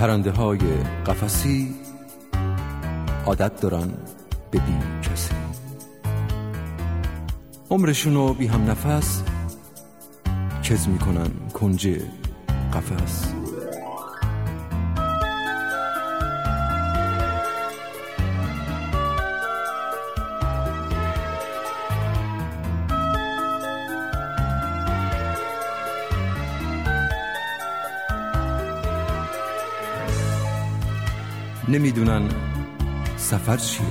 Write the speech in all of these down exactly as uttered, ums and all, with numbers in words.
پرنده های قفسی عادت دارن به بی کسی، عمرشونو بی هم نفس کز میکنن کنج قفس. نمیدونن سفر چیه،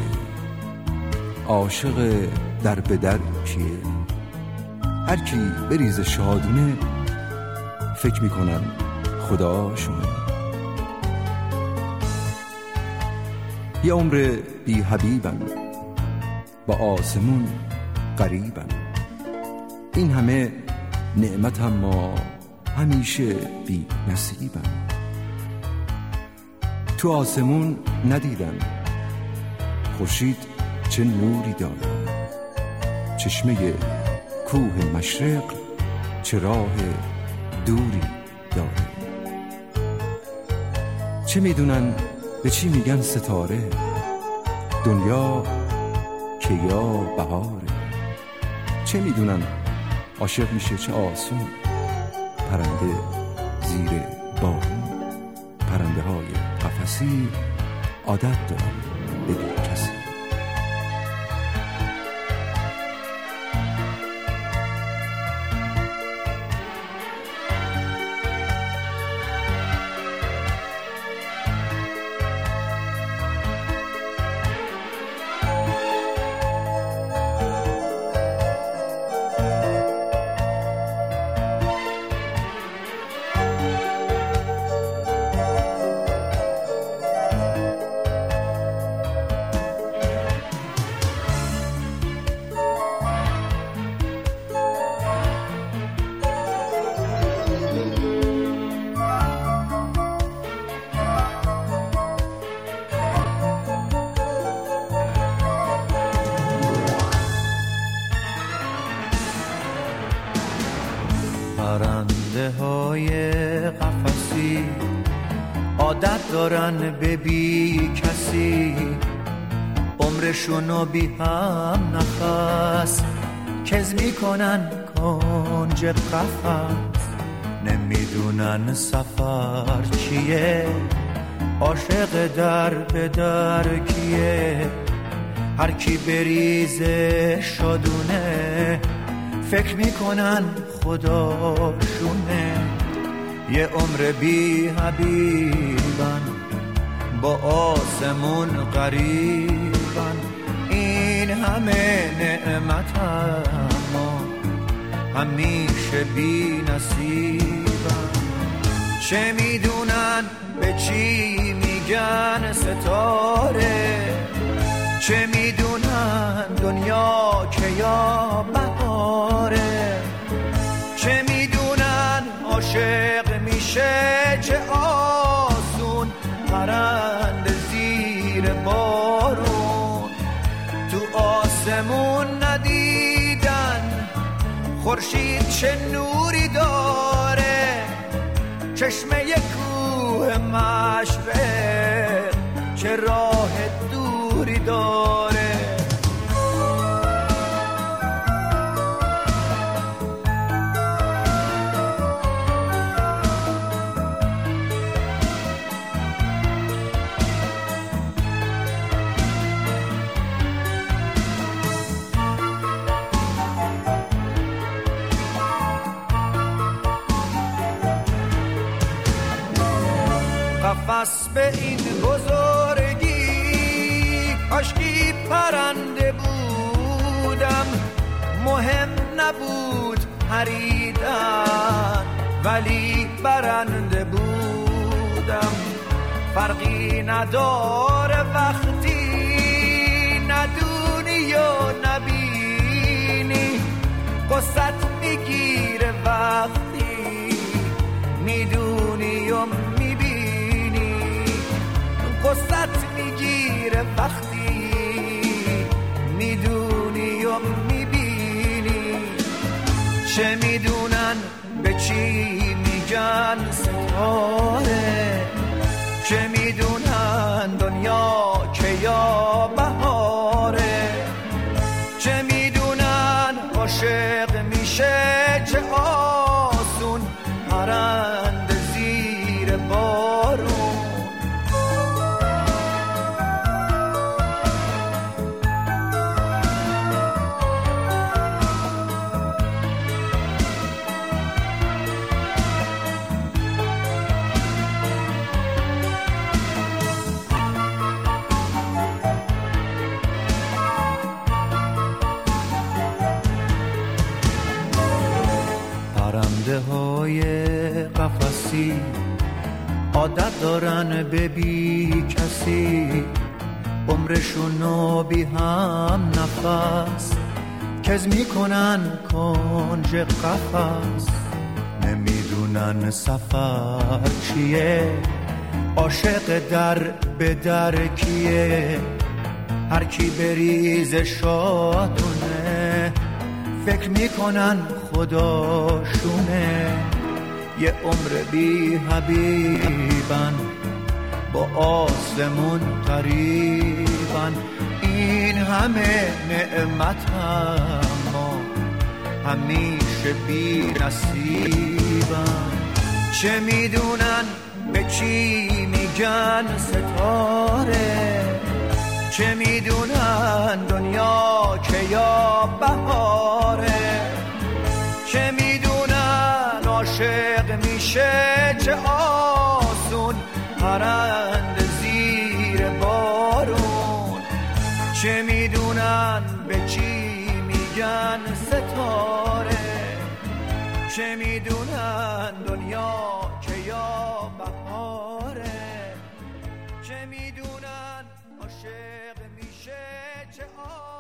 عاشق در به در کیه، هر کی بریز شادونه فکر میکنن خداشونه. یه عمر بی حبیبن با آسمون قریبن، این همه نعمت اما همیشه بی نصیبن. تو آسمون ندیدن خورشید چه نوری داره، چشمه کوه مشرق چه راه دوری داره. چه میدونن به چی میگن ستاره، دنیا که یا بهاره. چه میدونن عاشق میشه چه آسون، پرنده زیر بارون. پرنده های قفسی عادت دارن به بی کسی. پرنده های قفسی عادت دارن به بی کسی، عمرشونو بی هم نفس کز میکنن کنج قفس. نمیدونن سفر چیه، عاشق در به در کیه، هر کی بریزه شادونه فکر میکنن خداشونه. یه عمر بی حبیبن با آسمون قریبن، این همه نعمت اما همیشه بی نصیبن. چه میدونن به چی میگن ستاره، چه میدونن دنیا که یا بهاره. چه میدونن عاشق میشه چه آسون، پرنده زیر بارون. تو آسمون ندیدن خورشید چه نوری داره، چشمه کوه مشرق چه راه دوری داره. قفس به این بزرگی کاشکی پرنده بودم، مهم نبود پریدن ولی برنده بودم. فرقی نداره وقتی ندونی و نبینی، قصت میگیره وقتی میدونی و قصت میگیره وقتی میدونی و میبینی. چه میدونن به چی میگن ستاره، چه میدونن دنیا که یا بهاره، چه میدونن عاشق میشه چه آسون پرنده زیر بارون. پرنده های قفسی عادت دارن به بی کسی، عمرشونو بی هم نفس کز میکنن کنج قفس. نمیدونن سفر چیه، عاشق در به در کیه، هر کی بریز شادونه فکر میکنن خداشونه. یه عمر بی حبیبن با آسمون قریبن، این همه نعمت اما همیشه بی نصیبن. چه میدونن به چی میگن ستاره، چه میدونن دنیا که یا بهاره، چه میدونن عاشق میشه چه آسون پرنده زیر بارون. چه میدونن به چی میگن ستاره، چه میدونن دنیا که یا بهاره، چه میدونن عاشق میشه چه آسون